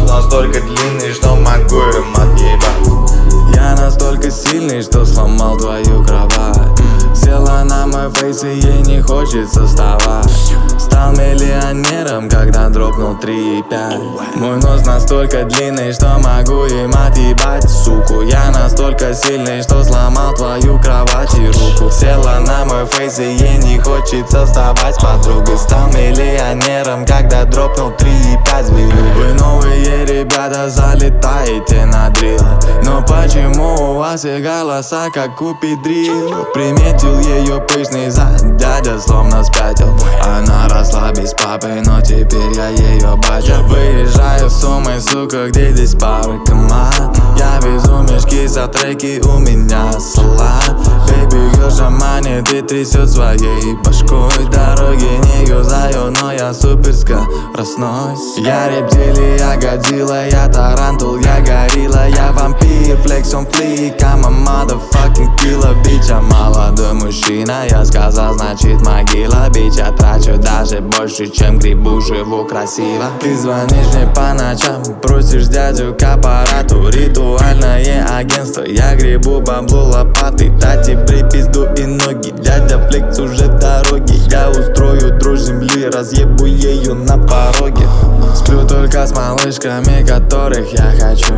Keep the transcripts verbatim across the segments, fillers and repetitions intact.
настолько длинный, что могу им отъебать. Я настолько сильный, что сломал твою кровать. Села на мой фейс и ей не хочется вставать. Стал миллионером, когда дропнул три и пять. Мой нос настолько длинный, что могу им отъебать. Суку, я настолько сильный, что сломал твою кровать и руку. Села на мой фейс и ей не хочется вставать с подругой. Стал миллионером, когда дропнул три и пять. Вы новые ребята, залетаете на дрил. Но почему у вас и голоса, как у Педрил? Приметил ее пышный зад, дядя словно спятил. Она росла без папы, но теперь я ее батя. Выезжаю с суммой, сука, где здесь пары команд? Я везу мешки за треки, у меня салат. Baby girl шаманит и трясет своей башкой. Дороги не юзаю, но я супер скоростной. Я рептилия, годзилла, я тарантул, я горилла. Я вампир, флекс он флик, I'm a motherfucking killer. Bitch, я молодой мужчина, я сказал, значит могила. Bitch, я трачу даже больше, чем грибу, живу красиво. Ты звонишь мне по ночам, просишь дядю к аппарату. Ритуальное агентство, я грибу бабло лопатой. Тати, припизду и ноги, дядя флекс уже в дороге. Я устрою дрожь земли, разъебу ее на пороге. Сплю только с малышками, которых я хочу.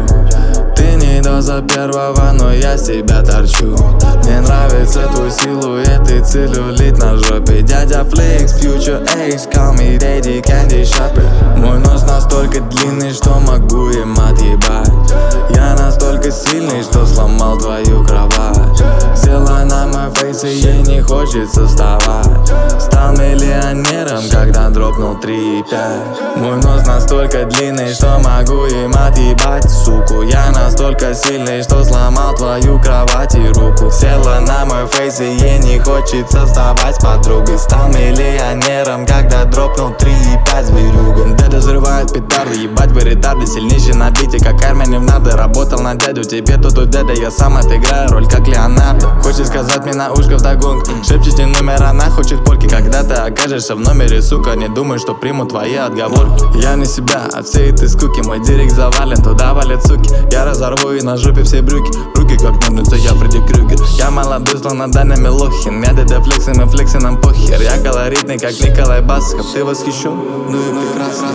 Ты не доза первого, но я себя торчу. Мне нравится твой силуэт и целлюлит на жопе. Дядя Flex, Future X, call me Daddy Candy Shopper. Мой нос настолько длинный, что могу им отъебать. Я настолько сильный, что сломал твою кровать. Села на мой фейс и ей не хочется вставать. Стал миллионером, когда дропнул три и пять. Мой нос настолько длинный, что могу им отъебать. Суку, я настолько сильный, что сломал твою кровать и руку. Села на мой фейс и ей не хочется вставать с подругой. Стал миллионером, когда дропнул три и пять зверюга. Дядя взрывает петарды, ебать вы ретарды. Сильнейший на бите, как Армянин надо. Работал на дядю, тебе тут у дядя. Я сам отыграю роль, как Леонардо. Хочет сказать мне на ушко вдогонку. Шепчете номер, она хочет польки. Когда ты окажешься в номере, сука, не думай, что примут твои отговорки. Я не себя от всей этой скуки. Мой директ завален, туда валят суки. Я разорву и на жопе все брюки. Руки как ножницы, я Фредди Крюгер. Я молодой, словно Даня Милохин. Я дядя флексим и флекси нам похер. Я колоритный, как Николай Басков. Ты восхищен? Ну и прекрасно.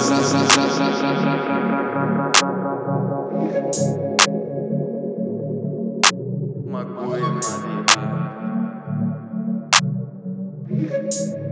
Могу им отъебать.